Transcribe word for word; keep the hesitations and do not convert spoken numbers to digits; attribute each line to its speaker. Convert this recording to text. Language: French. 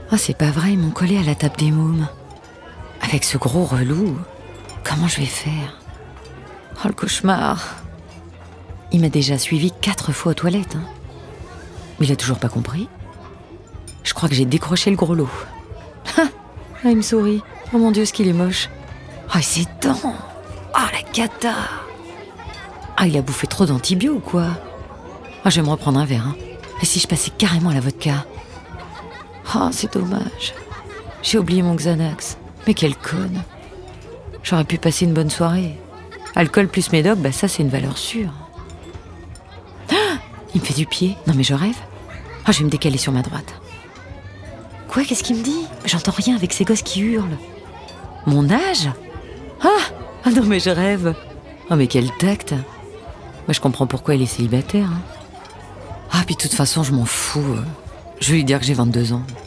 Speaker 1: Oh, c'est pas vrai, ils m'ont collé à la table des mômes. Avec ce gros relou, comment je vais faire? Oh, le cauchemar. Il m'a déjà suivi quatre fois aux toilettes. Hein. Mais il a toujours pas compris. Je crois que j'ai décroché le gros lot. Ah, il me sourit. Oh mon Dieu, ce qu'il est moche. Oh, ses dents. Ah, la cata. Ah, il a bouffé trop d'antibio ou quoi? Ah, je vais me reprendre un verre. Hein. Et si je passais carrément à la vodka? Oh, c'est dommage. J'ai oublié mon Xanax. Mais quelle conne. J'aurais pu passer une bonne soirée. Alcool plus médoc, bah ça c'est une valeur sûre. Ah, il me fait du pied. Non mais je rêve. Ah, je vais me décaler sur ma droite. Quoi, qu'est-ce qu'il me dit? J'entends rien avec ces gosses qui hurlent. Mon âge? Ah, ah non mais je rêve. Oh mais quel tact. Moi je comprends pourquoi il est célibataire. Hein. Ah puis de toute façon je m'en fous. Je vais lui dire que j'ai vingt-deux ans.